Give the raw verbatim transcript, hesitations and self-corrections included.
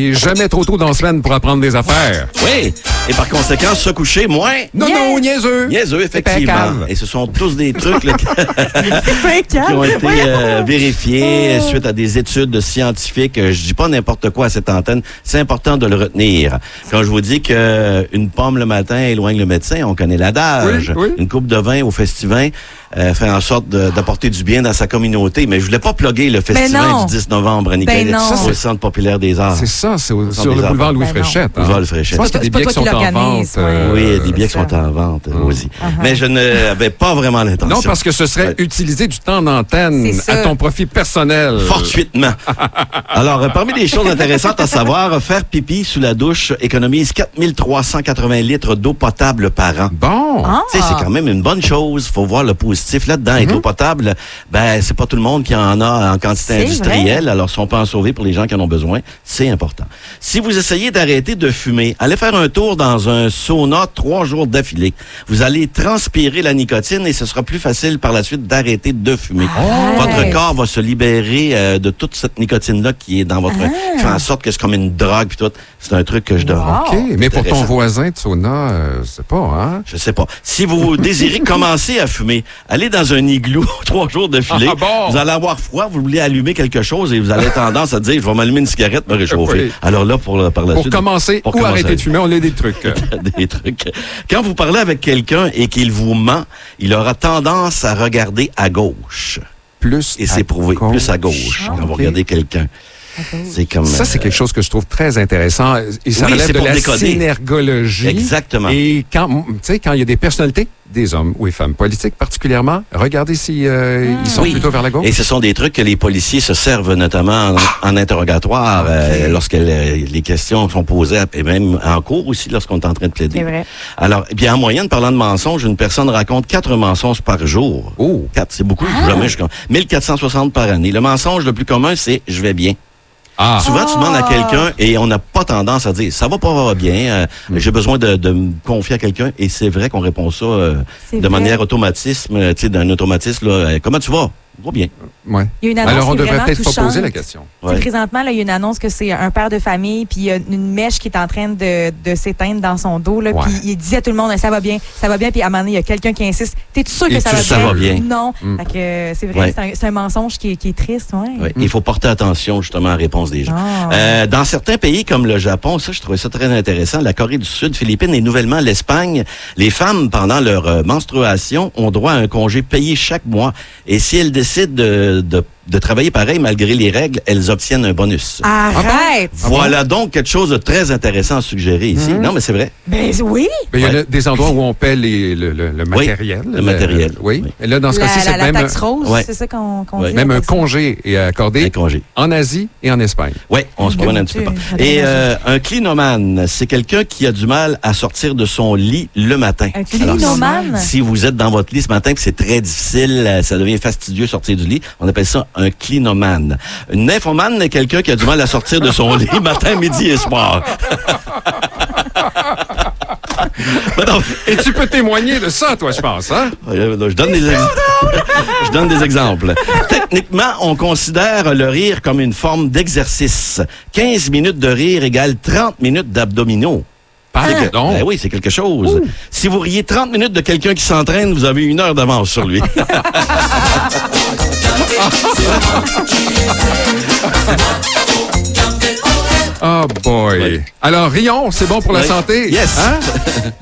il est jamais trop tôt dans la semaine pour apprendre des affaires. Oui, et par conséquent, se coucher moins. Non, Yeah. non, niaiseux. Niaiseux, effectivement. Impeccable. Et ce sont tous des trucs là, qui Impeccable. ont été euh, vérifiés suite à des études scientifiques. Euh, Je dis pas n'importe quoi à cette antenne. C'est important de le retenir. Quand je vous dis qu'une pomme le matin éloigne le médecin, on connaît l'adage. Oui, oui. Une coupe de vin au festivin euh, fait en sorte de- d'apporter du bien dans sa communauté. Mais je voulais pas plugger le festivin non. du dix novembre à Nicolet, Ben non. au Centre populaire des arts. C'est ça, c'est au- sont sur des le boulevard affaires. Louis Ben non. Fréchette. hein. Boulevard Louis Fréchette. Je pense qu'il y a des C'est pas billets qui toi sont qui en vente. l'organise, ouais. euh, Oui, il y a des billets qui c'est sont ça. en vente Mm. aussi. Mais je n'avais pas vraiment l'intention. Non, parce que ce serait Ouais. utiliser du temps d'antenne C'est à ça. ton profit personnel. Fortuitement. Alors, euh, parmi les choses intéressantes à savoir, faire pipi sous la douche économise quatre mille trois cent quatre-vingts litres d'eau potable par an. Bon. Ah. Tu sais, c'est quand même une bonne chose. Faut voir le positif là-dedans. Et l'eau potable, ben, c'est pas tout le monde qui en a en quantité C'est industrielle. Alors, si on peut en sauver pour les gens qui en ont besoin, c'est important. Si vous essayez d'arrêter de fumer, allez faire un tour dans un sauna trois jours d'affilée. Vous allez transpirer la nicotine et ce sera plus facile par la suite d'arrêter de fumer. Ah. Votre corps va se libérer euh, de toute cette nicotine-là qui est dans votre... qui fait en sorte que c'est comme une drogue puis tout. C'est un truc que je donne. Wow. OK, mais pour ton Intéressant. voisin de sauna, euh, c'est pas, hein? Je sais pas. Si vous désirez commencer à fumer, allez dans un igloo trois jours de filet. Ah bon? Vous allez avoir froid, vous voulez allumer quelque chose et vous avez tendance à dire, je vais m'allumer une cigarette, me réchauffer. Oui. Alors là, pour, le- par la Pour suite... commencer pour ou commencer. arrêter de fumer, on a des trucs. des trucs. Quand vous parlez avec quelqu'un et qu'il vous ment, il aura tendance à regarder à gauche. Plus Et à c'est prouvé, gauche. plus à gauche, Ah, quand vous ok. regardez quelqu'un. C'est comme... Ça, c'est euh, quelque chose que je trouve très intéressant. Et ça Oui, relève c'est de pour la décoder. synergologie. Exactement. Et quand, tu sais, quand il y a des personnalités, des hommes ou des femmes politiques particulièrement, regardez si euh, ils sont Oui. plutôt vers la gauche. Et ce sont des trucs que les policiers se servent notamment en, en interrogatoire euh, lorsque le- les questions sont posées, et même en cours aussi lorsqu'on est en train de plaider. C'est vrai. Alors, eh bien, en moyenne, parlant de mensonges, une personne raconte quatre mensonges par jour. Oh! Quatre, c'est beaucoup. Jamais jusqu'à mille quatre cent soixante par année. Le mensonge le plus commun, c'est « je vais bien ». Ah! Souvent, tu demandes à quelqu'un et on n'a pas tendance à dire « ça va pas bien, euh, j'ai besoin de, de me confier à quelqu'un ». Et c'est vrai qu'on répond ça euh, C'est de vrai. manière automatisme, euh, tu sais, d'un automatisme. Là, Euh, comment tu vas? Va bien. Ouais. Il y a une annonce Alors, on qui est devrait vraiment peut-être pas touchante. poser la question. Tu sais, Ouais. Présentement, là, il y a une annonce que c'est un père de famille, puis il y a une mèche qui est en train de, de s'éteindre dans son dos. Là, Ouais. Puis il disait à tout le monde, ça va bien, ça va bien. Puis à un moment donné, il y a quelqu'un qui insiste, t'es-tu sûr que Et ça tu- va ça bien? va bien. Non. Mm. Fait que, euh, c'est vrai, Ouais. c'est un, c'est un mensonge qui est, qui est triste. Ouais. Ouais. Il faut porter attention justement à la réponse des gens. Ah. Euh, dans certains pays comme le Japon, ça, je trouvais ça très intéressant, la Corée du Sud, Philippines et nouvellement l'Espagne, les femmes, pendant leur euh, menstruation, ont droit à un congé payé chaque mois. Et si elles décident de, de, de travailler pareil malgré les règles, elles obtiennent un bonus. Arrête! Voilà donc quelque chose de très intéressant à suggérer ici. Non, mais c'est vrai. Ben oui! Mais il y en a Ouais. des endroits où on paie les- le, le- le Oui, matériel. le matériel. Oui. Oui. Et là, dans ce La, cas-ci, la, c'est la même, taxe rose, Ouais. c'est ça qu'on qu'on Ouais. dit. même la un taxe- congé est accordé Un congé. en Asie et en Espagne. Oui, on se promène un petit peu pas. Dieu, Et j'adore euh, un clinomane, c'est quelqu'un qui a du mal à sortir de son lit le matin. Un Alors, clinomane? si vous êtes dans votre lit ce matin, puis c'est très difficile, euh, ça devient fastidieux sortir du lit, on appelle ça un clinomane. Une nymphomane est quelqu'un qui a du mal à sortir de son lit matin, midi et soir. Ben non, Et tu peux témoigner de ça, toi, je pense, hein? euh, Je donne, des ex- je donne des exemples. Techniquement, on considère le rire comme une forme d'exercice. quinze minutes de rire égale trente minutes d'abdominaux. C'est que- Pardon? Ben oui, c'est quelque chose. Si vous riez trente minutes de quelqu'un qui s'entraîne, vous avez une heure d'avance sur lui. Oh boy. Ouais. Alors, rions, c'est bon pour la Ouais. santé. Yes. Hein?